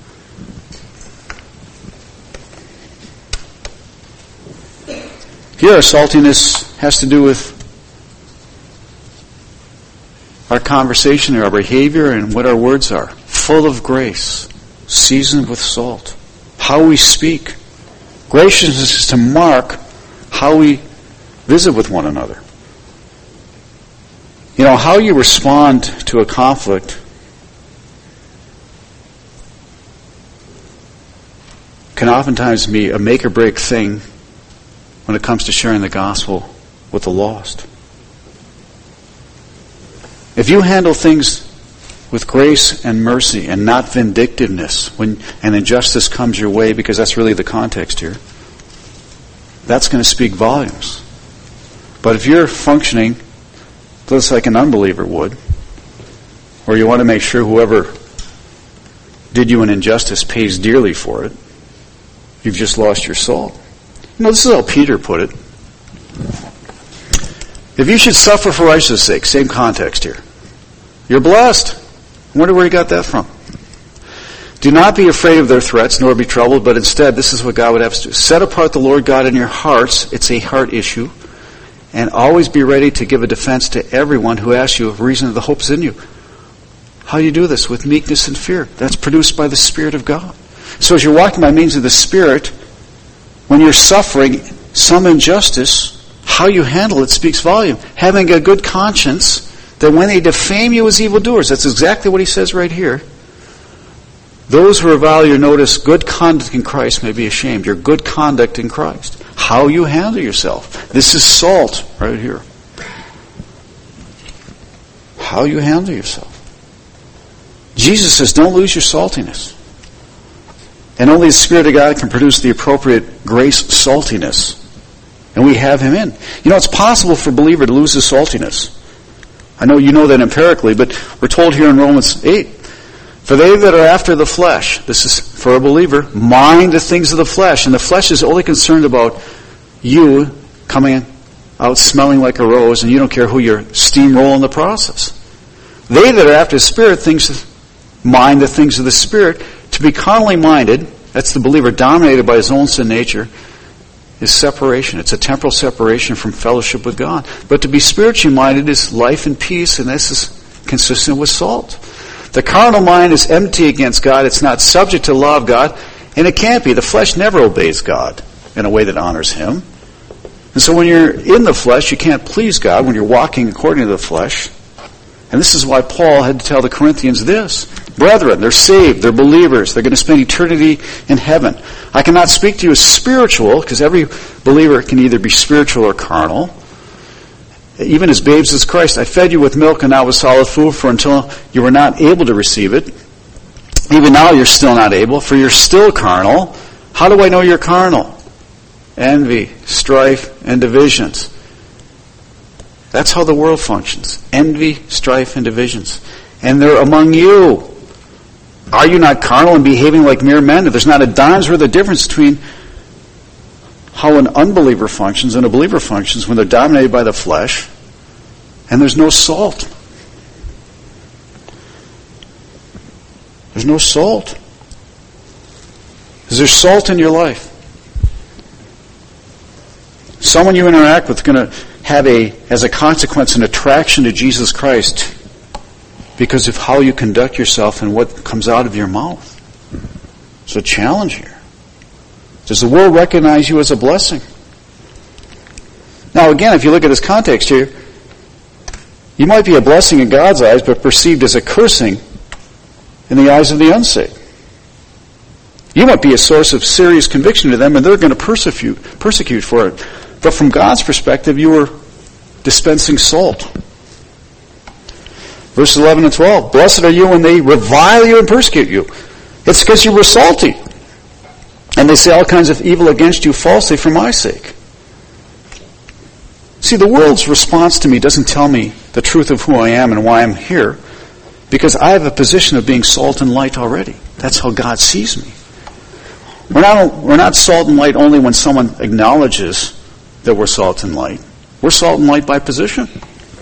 Here, our saltiness has to do with our conversation, our behavior, and what our words are. Full of grace, seasoned with salt. How we speak. Graciousness is to mark how we visit with one another. You know, how you respond to a conflict can oftentimes be a make or break thing when it comes to sharing the gospel with the lost. If you handle things with grace and mercy and not vindictiveness when an injustice comes your way, because that's really the context here, that's going to speak volumes. But if you're functioning just like an unbeliever would, or you want to make sure whoever did you an injustice pays dearly for it, you've just lost your soul. You know, this is how Peter put it. If you should suffer for righteousness' sake, same context here, you're blessed. I wonder where he got that from. Do not be afraid of their threats, nor be troubled, but instead, this is what God would have us do. Set apart the Lord God in your hearts. It's a heart issue. And always be ready to give a defense to everyone who asks you of reason of the hopes in you. How do you do this? With meekness and fear. That's produced by the Spirit of God. So as you're walking by means of the Spirit, when you're suffering some injustice, how you handle it speaks volume. Having a good conscience, that when they defame you as evildoers, that's exactly what he says right here. Those who revile your notice, good conduct in Christ may be ashamed. Your good conduct in Christ. How you handle yourself. This is salt right here. How you handle yourself. Jesus says, don't lose your saltiness. And only the Spirit of God can produce the appropriate grace saltiness. And we have Him in. You know, it's possible for a believer to lose his saltiness. I know you know that empirically, but we're told here in Romans eight, for they that are after the flesh, this is for a believer, mind the things of the flesh. And the flesh is only concerned about you coming out smelling like a rose, and you don't care who you're steamroll in the process. They that are after the Spirit, things mind the things of the Spirit. To be carnally minded That's the believer dominated by his own sin nature, is separation. It's a temporal separation from fellowship with God. But to be spiritually minded is life and peace, and this is consistent with salt. The carnal mind is empty against God. It's not subject to the law of God, and it can't be. The flesh never obeys God in a way that honors Him. And so when you're in the flesh, you can't please God when you're walking according to the flesh. And this is why Paul had to tell the Corinthians this. Brethren, they're saved, they're believers, they're going to spend eternity in heaven. I cannot speak to you as spiritual, because every believer can either be spiritual or carnal. Even as babes as Christ, I fed you with milk and not with solid food, for until you were not able to receive it. Even now you're still not able, for you're still carnal. How do I know you're carnal? Envy, strife, and divisions. That's how the world functions. Envy, strife, and divisions. And they're among you. Are you not carnal and behaving like mere men? There's not a dime's worth of difference between how an unbeliever functions and a believer functions when they're dominated by the flesh, and there's no salt. There's no salt. Is there salt in your life? Someone you interact with is going to have a, as a consequence, an attraction to Jesus Christ because of how you conduct yourself and what comes out of your mouth. It's a challenge here. Does the world recognize you as a blessing? Now again, if you look at this context here, you might be a blessing in God's eyes, but perceived as a cursing in the eyes of the unsaved. You might be a source of serious conviction to them, and they're going to persecute, persecute for it. But from God's perspective, you were dispensing salt. Verses eleven and twelve. Blessed are you when they revile you and persecute you. It's because you were salty. And they say all kinds of evil against you falsely for my sake. See, the world's response to me doesn't tell me the truth of who I am and why I'm here, because I have a position of being salt and light already. That's how God sees me. We're not, we're not salt and light only when someone acknowledges that we're salt and light. We're salt and light by position.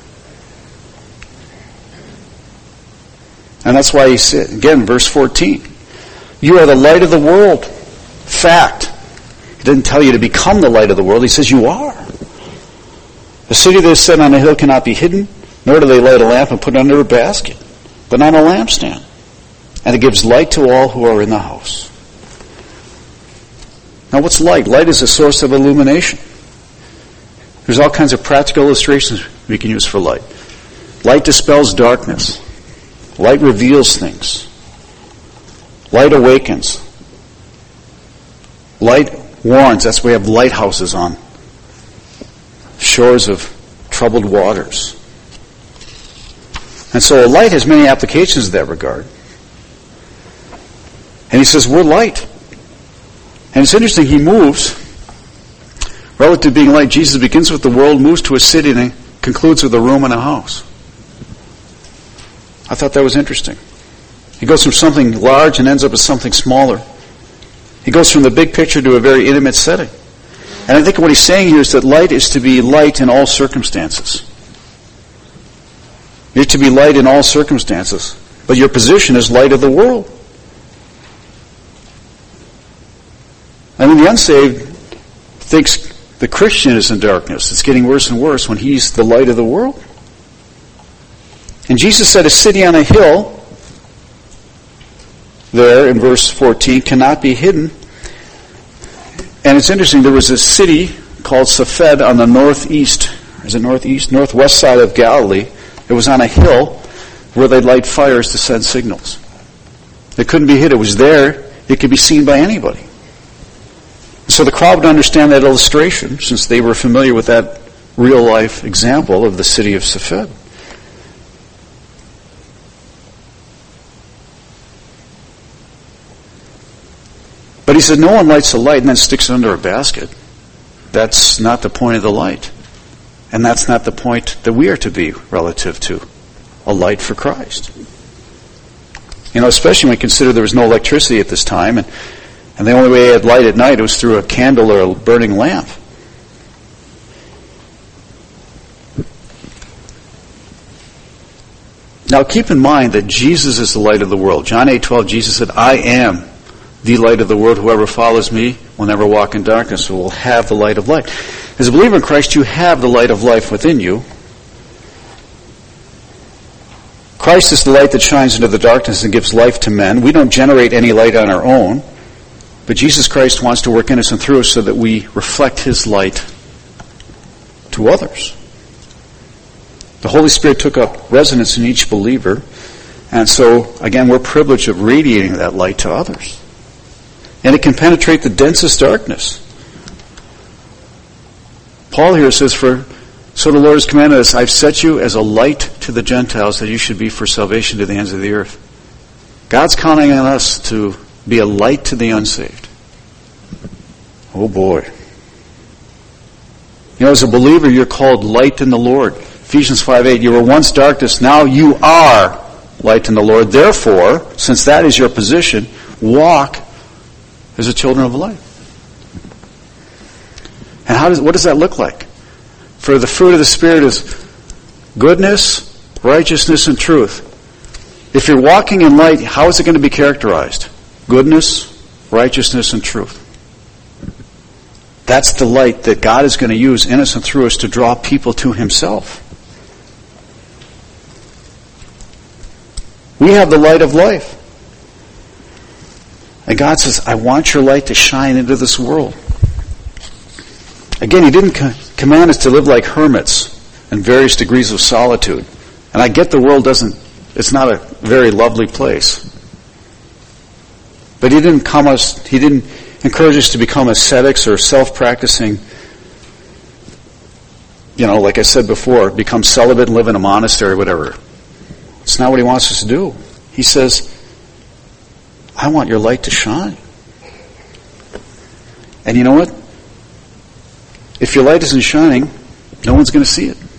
And that's why he said, again, verse fourteen, you are the light of the world. Fact. He didn't tell you to become the light of the world. He says you are. The city that is set on a hill cannot be hidden, nor do they light a lamp and put it under a basket, but on a lampstand. And it gives light to all who are in the house. Now what's light? Light is a source of illumination. There's all kinds of practical illustrations we can use for light. Light dispels darkness. Light reveals things. Light awakens. Light warns. That's why we have lighthouses on shores of troubled waters. And so a light has many applications in that regard. And he says, we're light. And it's interesting, he moves, relative to being light, Jesus begins with the world, moves to a city, and concludes with a room and a house. I thought that was interesting. He goes from something large and ends up as something smaller. He goes from the big picture to a very intimate setting. And I think what he's saying here is that light is to be light in all circumstances. You're to be light in all circumstances. But your position is light of the world. I mean, the unsaved thinks the Christian is in darkness. It's getting worse and worse when he's the light of the world. And Jesus said a city on a hill, there in verse fourteen, cannot be hidden. And it's interesting, there was a city called Safed on the northeast, is it northeast? Northwest side of Galilee. It was on a hill where they'd light fires to send signals. It couldn't be hid. It was there. It could be seen by anybody. So the crowd would understand that illustration since they were familiar with that real-life example of the city of Safed. But he said, no one lights a light and then sticks it under a basket. That's not the point of the light. And that's not the point that we are to be relative to a light for Christ. You know, especially when we consider there was no electricity at this time, and, and the only way they had light at night was through a candle or a burning lamp. Now keep in mind that Jesus is the light of the world. John eight twelve, Jesus said, I am the light of the world. Whoever follows me will never walk in darkness, but will have the light of life. As a believer in Christ, you have the light of life within you. Christ is the light that shines into the darkness and gives life to men. We don't generate any light on our own, but Jesus Christ wants to work in us and through us so that we reflect His light to others. The Holy Spirit took up residence in each believer, and so, again, we're privileged of radiating that light to others. And it can penetrate the densest darkness. Paul here says, "For so the Lord has commanded us, I've set you as a light to the Gentiles, that you should be for salvation to the ends of the earth." God's counting on us to be a light to the unsaved. Oh boy. You know, as a believer, you're called light in the Lord. Ephesians five eight, you were once darkness, now you are light in the Lord. Therefore, since that is your position, walk as a children of light. And how does what does that look like? For the fruit of the Spirit is goodness, righteousness, and truth. If you're walking in light, how is it going to be characterized? Goodness, righteousness, and truth. That's the light that God is going to use in us and through us to draw people to Himself. We have the light of life. And God says, I want your light to shine into this world. Again, He didn't co- command us to live like hermits in various degrees of solitude. And I get the world doesn't, it's not a very lovely place. But He didn't come us, He didn't encourage us to become ascetics or self-practicing, you know, like I said before, become celibate and live in a monastery, whatever. It's not what He wants us to do. He says, I want your light to shine. And you know what? If your light isn't shining, no one's going to see it.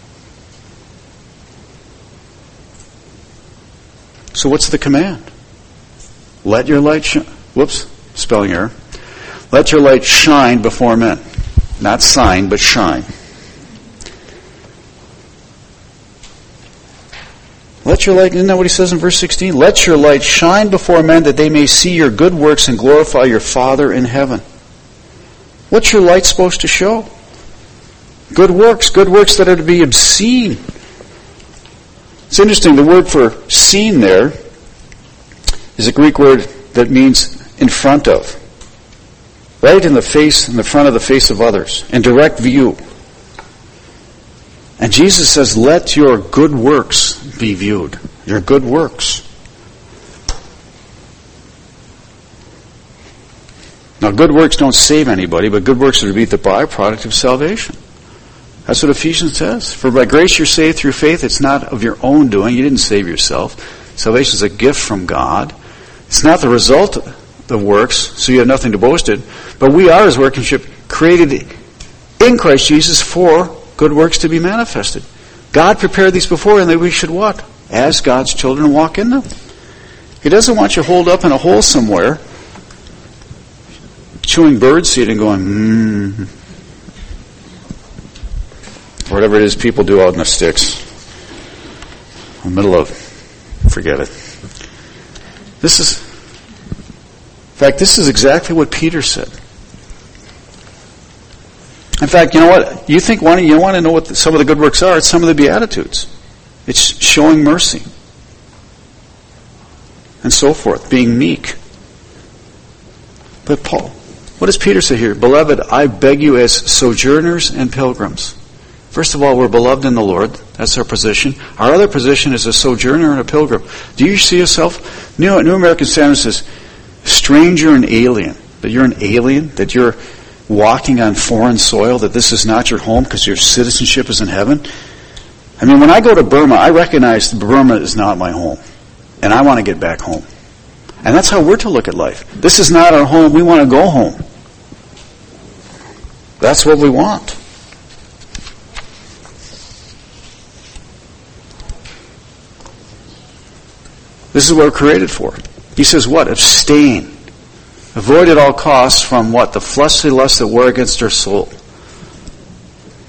So what's the command? Let your light shine. Whoops, spelling error. Let your light shine before men. Not sign, but shine. Let your light, isn't that what He says in verse sixteen? Let your light shine before men that they may see your good works and glorify your Father in heaven. What's your light supposed to show? Good works, good works that are to be obscene. It's interesting, the word for seen there is a Greek word that means in front of. Right in the face, in the front of the face of others, in direct view. And Jesus says, let your good works be viewed. Your good works. Now, good works don't save anybody, but good works are to be the byproduct of salvation. That's what Ephesians says. For by grace you're saved through faith. It's not of your own doing. You didn't save yourself. Salvation is a gift from God. It's not the result of works, so you have nothing to boast in. But we are His workmanship, created in Christ Jesus for good works to be manifested. God prepared these before, and that we should what? As God's children, walk in them. He doesn't want you holed up in a hole somewhere, chewing birdseed and going, mmm. Whatever it is people do out in the sticks. In the middle of, forget it. This is, in fact, this is exactly what Peter said. In fact, you know what? You think one, you want to know what the, some of the good works are? It's some of the Beatitudes. It's showing mercy. And so forth. Being meek. But Paul, what does Peter say here? Beloved, I beg you as sojourners and pilgrims. First of all, we're beloved in the Lord. That's our position. Our other position is a sojourner and a pilgrim. Do you see yourself? New, New American Standard says, stranger and alien. That you're an alien? That you're walking on foreign soil? That this is not your home because your citizenship is in heaven? I mean, when I go to Burma, I recognize Burma is not my home. And I want to get back home. And that's how we're to look at life. This is not our home. We want to go home. That's what we want. This is what we're created for. He says what? Abstain. Avoid at all costs from what? The fleshly lusts that war against our soul.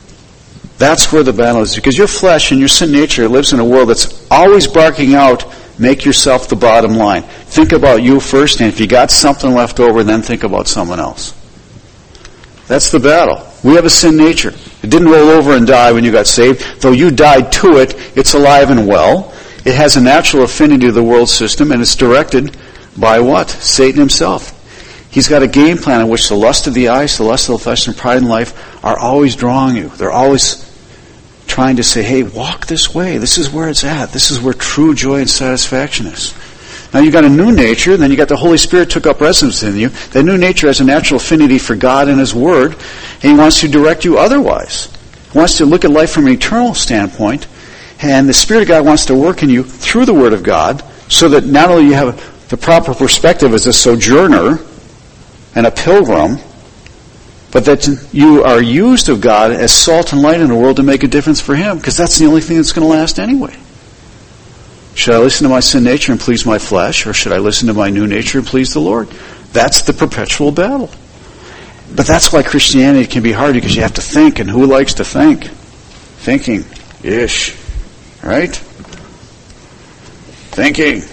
That's where the battle is. Because your flesh and your sin nature lives in a world that's always barking out Make yourself the bottom line. Think about you first, and if you got something left over, then think about someone else. That's the battle. We have a sin nature. It didn't roll over and die when you got saved. Though you died to it, it's alive and well. It has a natural affinity to the world system, and it's directed by what? Satan himself. He's got a game plan in which the lust of the eyes, the lust of the flesh, and pride in life are always drawing you. They're always trying to say, hey, walk this way. This is where it's at. This is where true joy and satisfaction is. Now you've got a new nature, then you got the Holy Spirit took up residence in you. That new nature has a natural affinity for God and His Word, and He wants to direct you otherwise. He wants to look at life from an eternal standpoint, and the Spirit of God wants to work in you through the Word of God, so that not only you have the proper perspective as a sojourner and a pilgrim, but that you are used of God as salt and light in the world to make a difference for Him, because that's the only thing that's going to last anyway. Should I listen to my sin nature and please my flesh, or should I listen to my new nature and please the Lord? That's the perpetual battle. But that's why Christianity can be hard, because you have to think, and who likes to think? Thinking. Ish. Right? Thinking.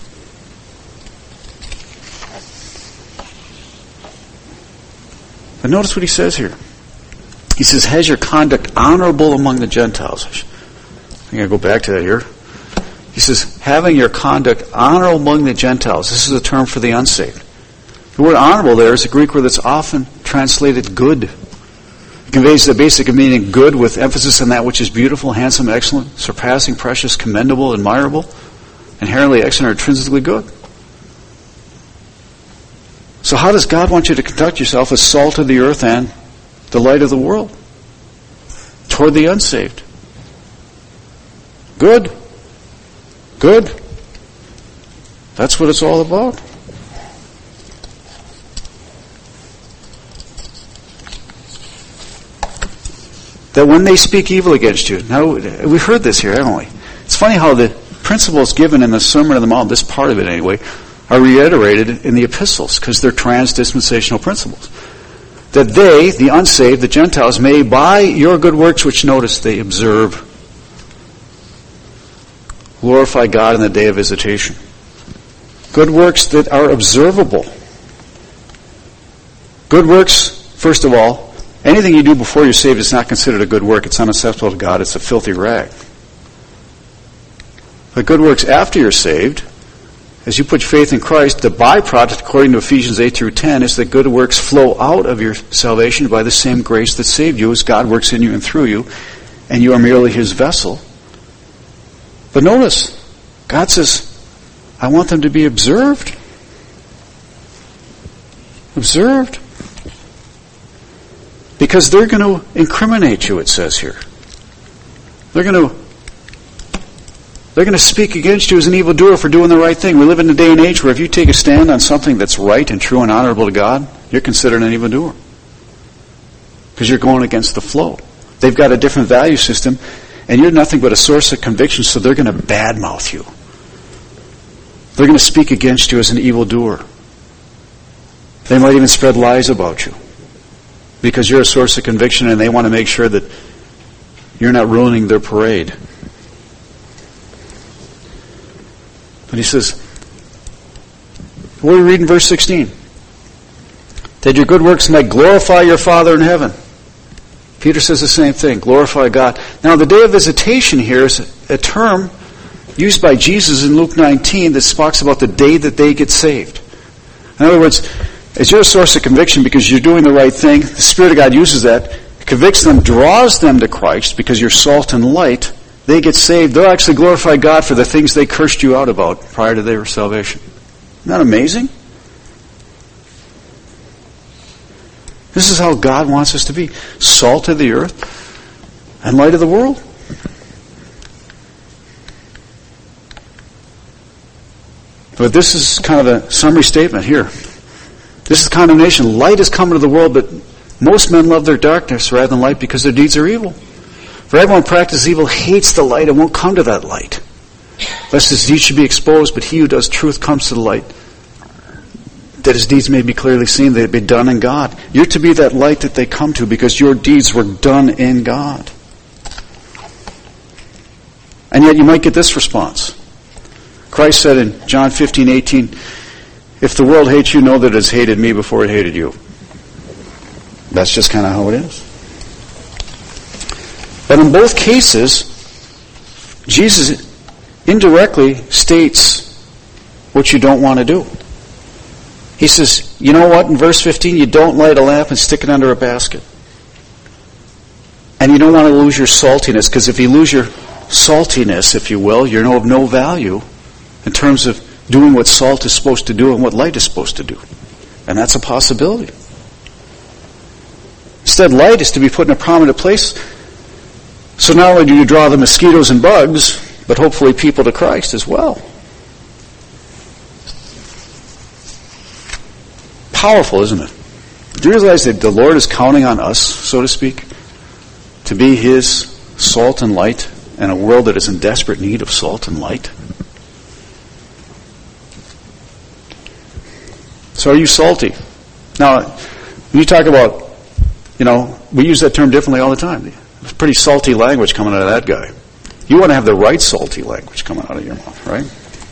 But notice what he says here. He says, has your conduct honorable among the Gentiles? I'm going to go back to that here. He says, having your conduct honorable among the Gentiles. This is a term for the unsaved. The word honorable there is a Greek word that's often translated good. It conveys the basic meaning good with emphasis on that which is beautiful, handsome, excellent, surpassing, precious, commendable, admirable, inherently excellent, or intrinsically good. So how does God want you to conduct yourself as salt of the earth and the light of the world toward the unsaved? Good. Good. That's what it's all about. That when they speak evil against you. Now, we've heard this here, haven't we? It's funny how the principles given in the Sermon on the Mount, this part of it anyway, are reiterated in the epistles, because they're trans-dispensational principles. That they, the unsaved, the Gentiles, may by your good works, which notice they observe, glorify God in the day of visitation. Good works that are observable. Good works, first of all, anything you do before you're saved is not considered a good work. It's unacceptable to God. It's a filthy rag. But good works after you're saved, as you put faith in Christ, the byproduct, according to Ephesians eight through ten, is that good works flow out of your salvation by the same grace that saved you, as God works in you and through you, and you are merely His vessel. But notice, God says, I want them to be observed. Observed. Because they're going to incriminate you, it says here. They're going to They're going to speak against you as an evildoer for doing the right thing. We live in a day and age where if you take a stand on something that's right and true and honorable to God, you're considered an evildoer. Because you're going against the flow. They've got a different value system, and you're nothing but a source of conviction, so they're going to badmouth you. They're going to speak against you as an evildoer. They might even spread lies about you. Because you're a source of conviction, and they want to make sure that you're not ruining their parade. But he says, what do we read in verse sixteen? That your good works might glorify your Father in heaven. Peter says the same thing, glorify God. Now the day of visitation here is a term used by Jesus in Luke nineteen that talks about the day that they get saved. In other words, as you're a source of conviction because you're doing the right thing, the Spirit of God uses that, convicts them, draws them to Christ because you're salt and light. They get saved. They'll actually glorify God for the things they cursed you out about prior to their salvation. Isn't that amazing? This is how God wants us to be. Salt of the earth and light of the world. But this is kind of a summary statement here. This is condemnation. Light is coming to the world, but most men love their darkness rather than light because their deeds are evil. For everyone who practices evil hates the light and won't come to that light, lest his deeds should be exposed. But he who does truth comes to the light, that his deeds may be clearly seen, that it be done in God. You're to be that light that they come to because your deeds were done in God. And yet you might get this response. Christ said in John fifteen eighteen, if the world hates you, know that it has hated me before it hated you. That's just kind of how it is. But in both cases, Jesus indirectly states what you don't want to do. He says, you know what, in verse fifteen, you don't light a lamp and stick it under a basket. And you don't want to lose your saltiness, because if you lose your saltiness, if you will, you're of no value in terms of doing what salt is supposed to do and what light is supposed to do. And that's a possibility. Instead, light is to be put in a prominent place. So not only do you draw the mosquitoes and bugs, but hopefully people to Christ as well. Powerful, isn't it? Do you realize that the Lord is counting on us, so to speak, to be His salt and light in a world that is in desperate need of salt and light? So are you salty? Now, when you talk about, you know, we use that term differently all the time. It's pretty salty language coming out of that guy. You want to have the right salty language coming out of your mouth, right?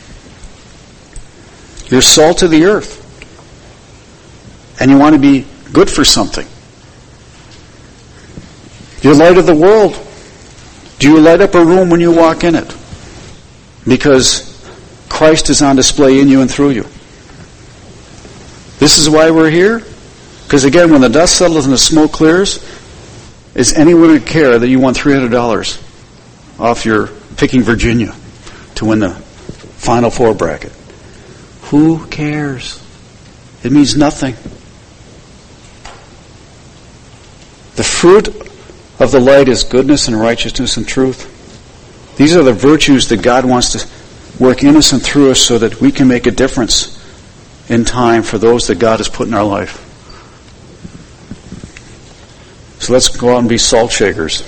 You're salt of the earth. And you want to be good for something. You're light of the world. Do you light up a room when you walk in it? Because Christ is on display in you and through you. This is why we're here. Because again, when the dust settles and the smoke clears, is anyone going to care that you won three hundred dollars off your picking Virginia to win the Final Four bracket? Who cares? It means nothing. The fruit of the light is goodness and righteousness and truth. These are the virtues that God wants to work in us and through us so that we can make a difference in time for those that God has put in our life. So let's go out and be salt shakers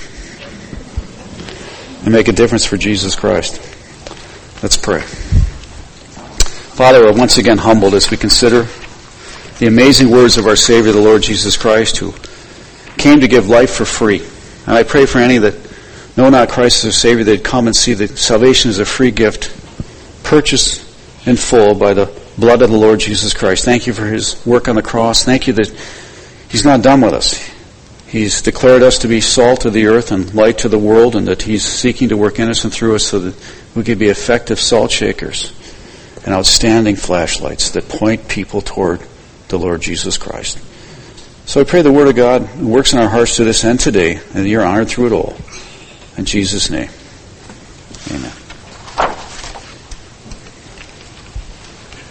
and make a difference for Jesus Christ. Let's pray. Father, we're once again humbled as we consider the amazing words of our Savior, the Lord Jesus Christ, who came to give life for free. And I pray for any that know not Christ as a Savior, they'd come and see that salvation is a free gift, purchased in full by the blood of the Lord Jesus Christ. Thank you for His work on the cross. Thank you that He's not done with us. He's declared us to be salt of the earth and light to the world, and that He's seeking to work in us and through us so that we can be effective salt shakers and outstanding flashlights that point people toward the Lord Jesus Christ. So I pray the Word of God works in our hearts to this end today, and You're honored through it all. In Jesus' name, amen.